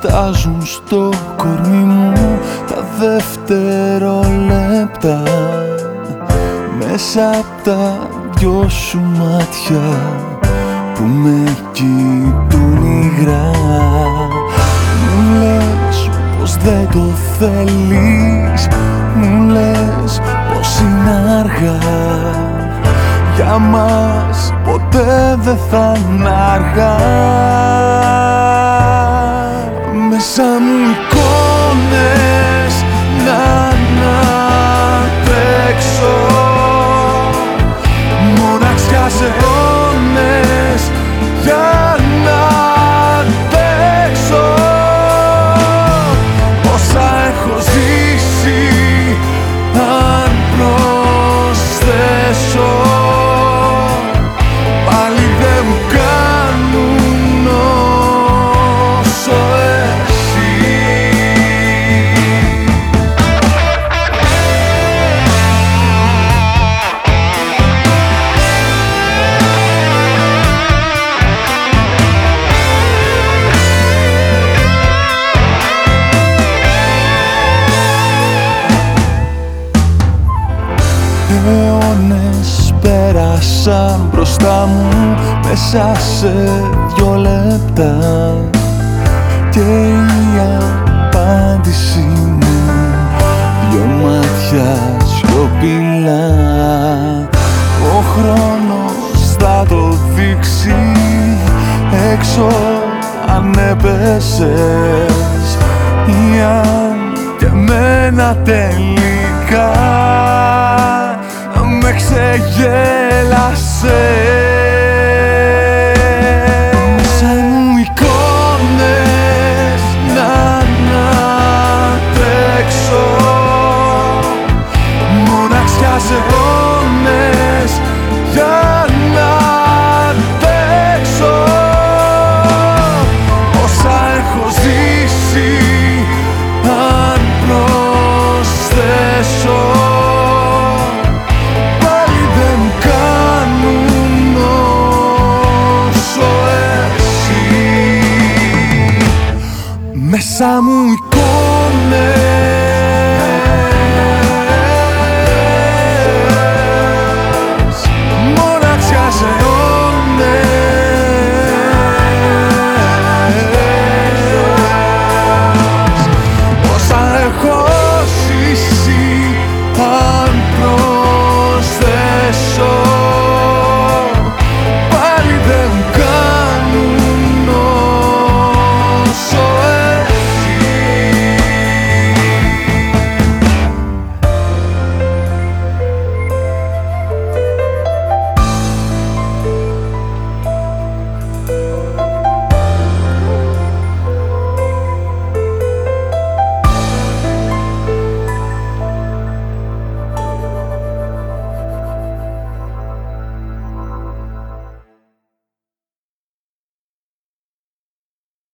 φτάζουν στο κορμί μου τα δευτερόλεπτα. Μέσα απ' τα δυο σου μάτια που με κοιτούν υγρά, μου λες πως δεν το θέλεις, μου λες πως είναι αργά. Για μας ποτέ δεν θα είναι αργά. Μέσα μου εικόνες να ανατρέξω, μοναξιά σε αιώνες για να αντέξω. Όσα έχω ζήσει αν προσθέσω, πάλι δεν μου κάνουν όσο εσύ. Αιώνες πέρασαν μπροστά μου μέσα σε 2 λεπτά και η απάντηση μου 2 μάτια σιωπηλά. Ο χρόνος θα το δείξει έξω αν έπεσες ή αν και εμένα τελικά με ξεγέλασες. Μέσα μου εικόνες να ανατρέξω, μοναξιά σε αιώνες για να αντέξω. Όσα έχω ζήσει αν προσθέσω, πάλι δεν μου κάνουν όσο εσύ. Μέσα μου εικόνες